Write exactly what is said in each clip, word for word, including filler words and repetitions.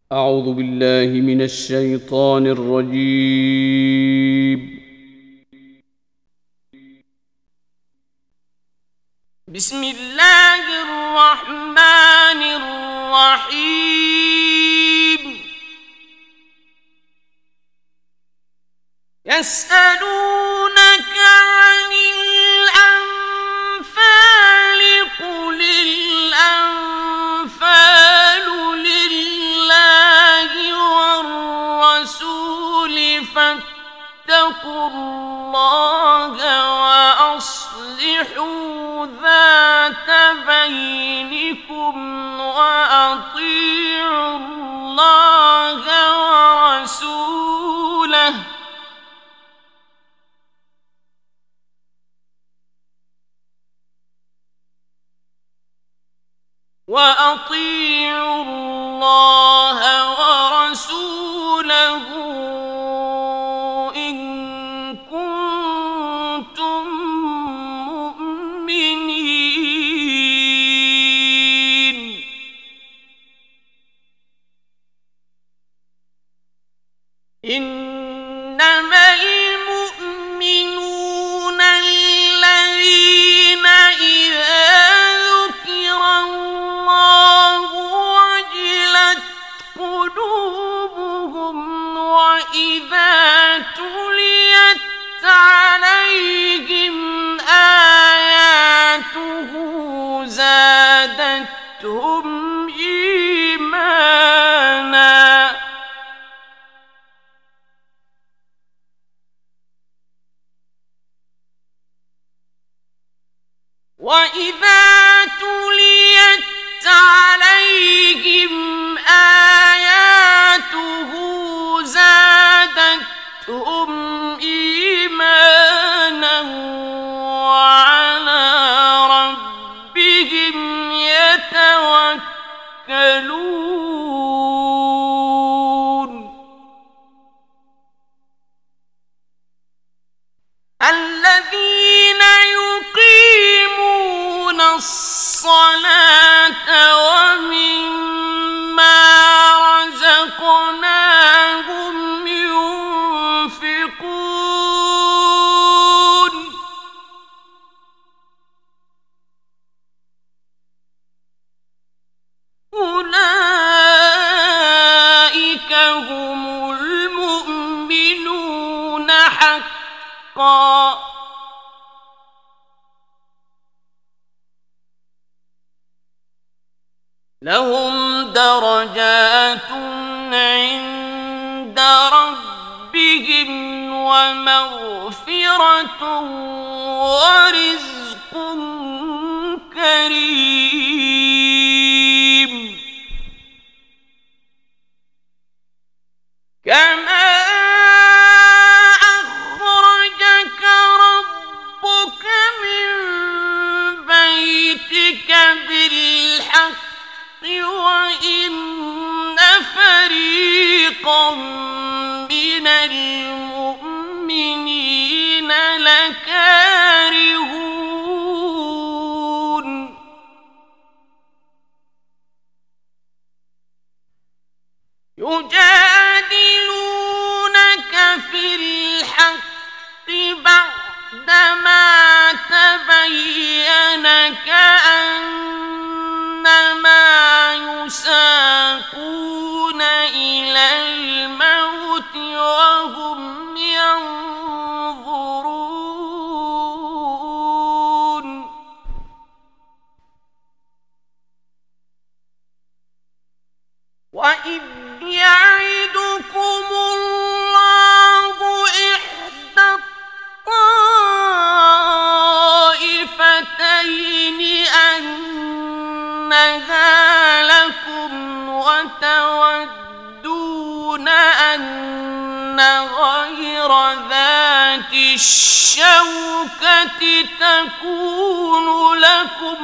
أعوذ بالله من الشيطان الرجيم. بسم الله الرحمن الرحيم. يسألونك عن الأنفال قل الأنفال لله والرسول فاتقوا الله وأصلحوا ذات بينكم وأطيعوا الله ورسوله وأطيعوا الله ورسوله إن كنتم مؤمنين. إنما المؤمنون الذين إذا ذكر الله وجلت قلوبهم وإذا تليت عليهم آياته زادتهم إيمانا وإذا تليت عليهم آياته زادتهم إيمانا وعلى ربهم يتوكلون. الذين يقيمون الصلاة ومما رزقناهم ينفقون. أولئك هم المؤمنون حقا. لهم درجات عند ربهم ومغفرة ورزق كريم. كما أخرجك ربك من بيتك بالحق وإن فريقا من المؤمنين لكارهون. يجادلونك في الحق بعدما تبين كأنما يساقون إلى الموت وهم ينظرون. وإذ يعدكم الله إحدى الطائفتين أنها لكم وتودون أن غير ذات الشوكة تكون لكم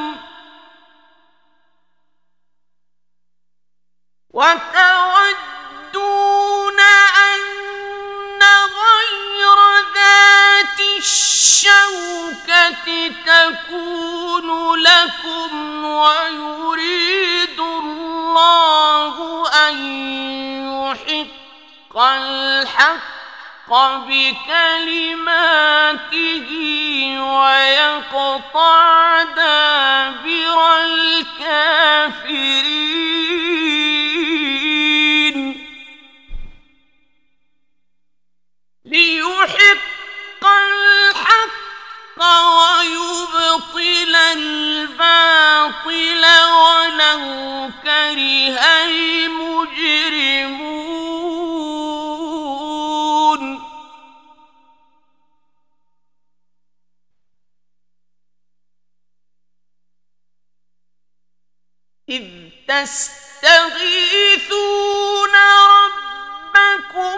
وتودون أن غير ذات الشوكة تكون لكم ويريد الله أن الحق بكلماته ويقطع دابر الكافرين ليحق الحق ويبطل الباطل ولو كره المجرمون إذ تستغيثون ربكم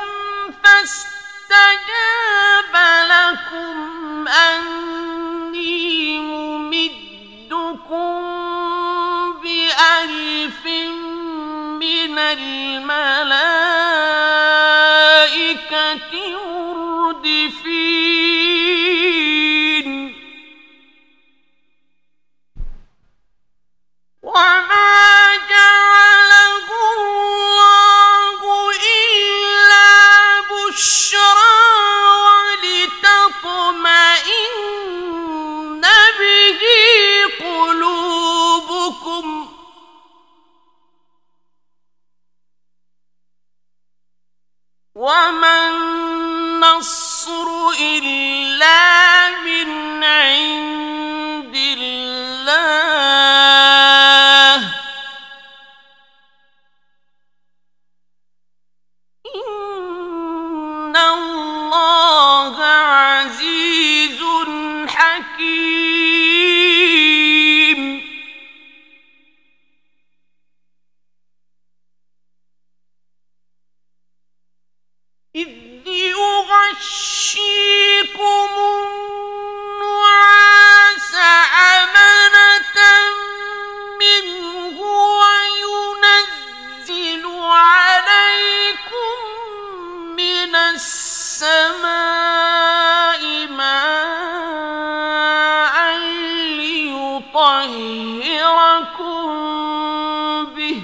فاستجاب لكم أني ممدكم بألف من الملائكة مردفين وما جعله الله إلا بشرى ولتطمئن به قلوبكم وما النصر إلا من عند الله إن الله عزيز حكيم إذ يغشيكم النعاس أمنة منه وينزل عليكم من السماء ماء ليطهركم به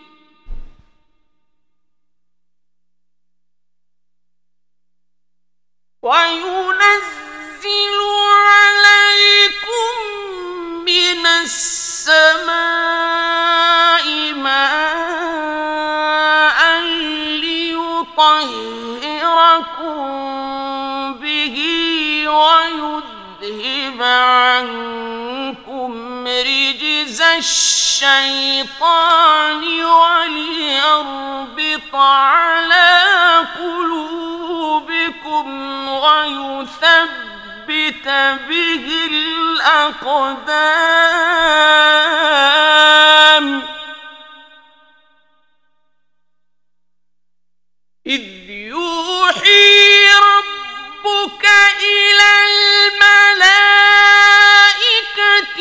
وينزل عليكم من السماء ماء ليطهركم به ويذهب عنكم رجز الشيطان وليربط على قلوبكم ويثبت به الأقدام إذ يوحي ربك إلى الملائكة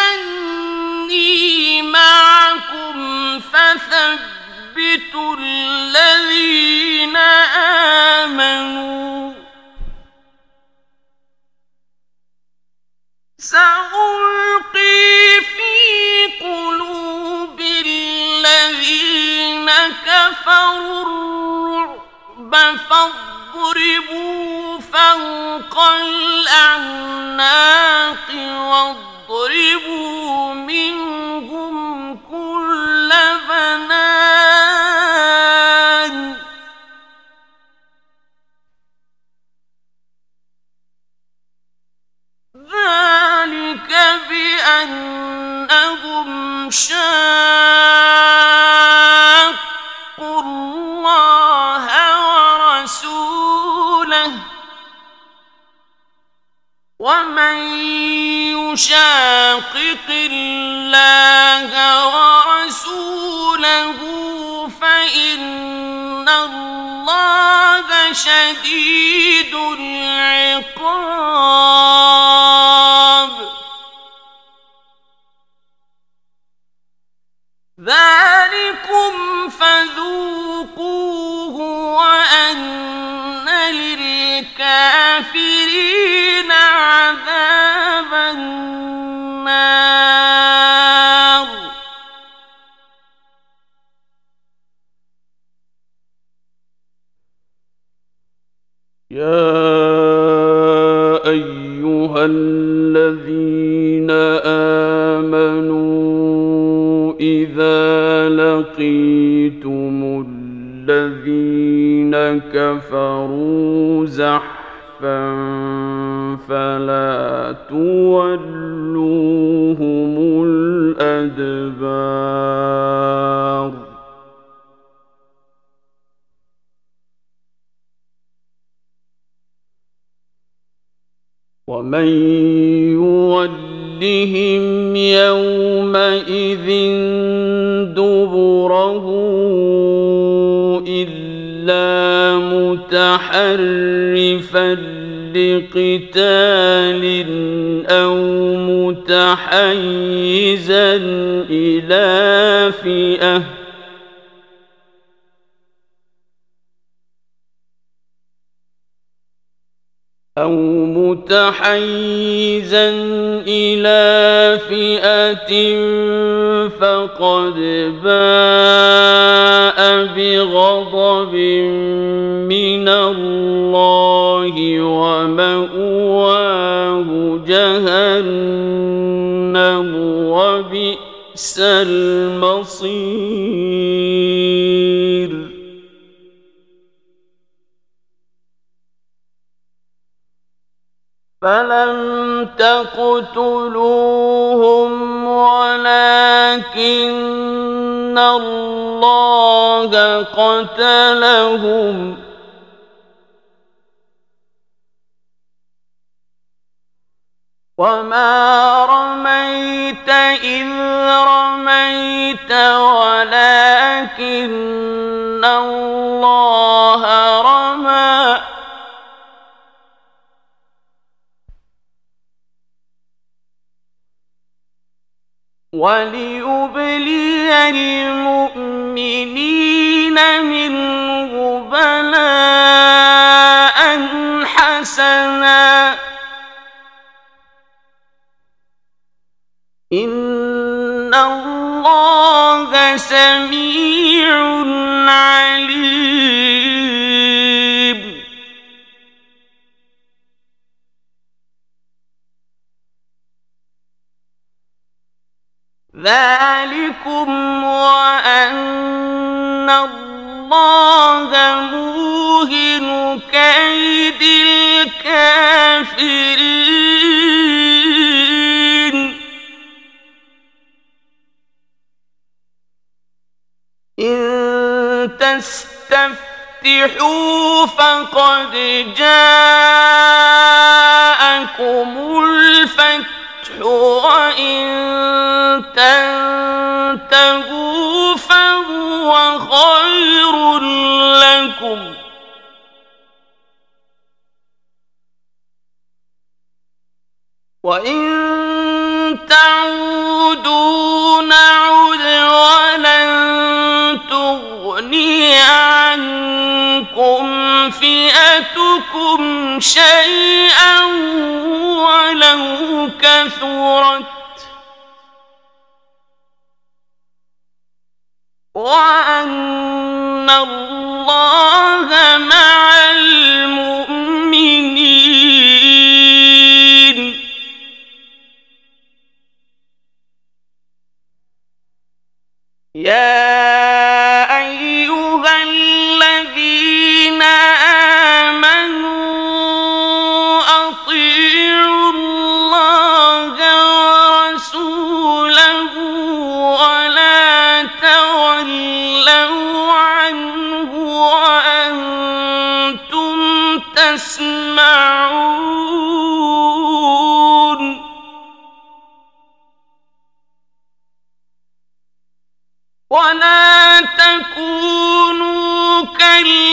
أني معكم فثبتوا الذين آمنوا سألقي في قلوب الذين كفروا الرعب فاضربوا فوق الأعناق واضربوا منهم كل بنان ذلك بأنهم شاقوا الله ورسوله ومن يشاقق الله ورسوله فإن الله شديد العقاب ذلكم فذوقوه وأن للكافرين عذاب النار يا أيها الذين آمنوا إذا لقيتم الذين كفروا زحفا فلا تولوهم الأدبار ومن يولهم يومئذ دبره إلا متحرفا لقتال أو متحيزا إلى فئة أو متحيزا إلى فئة فقد باء بغضب من الله ومأواه جهنم وبئس المصير فلم تقتلوهم ولكن الله قتلهم وما رميت إذ رميت ولكن الله رمى وليبلي المؤمنين منه بلاء حسنا إن الله سميع عليم ذلكم وأن الله موهن كيد الكافرين إن تستفتحوا فقد جاءكم الفتح وإن تنتهوا فهو خير لكم وإن تعودوا نعد ولن تغني عنكم فئتكم شيئا ولو كثرت وأن الله مع المؤمنين يا أيها الذين آمنوا أطيعوا الله ورسوله ولا تولوا عنه وأنتم تسمعون ولا تكونوا كالذين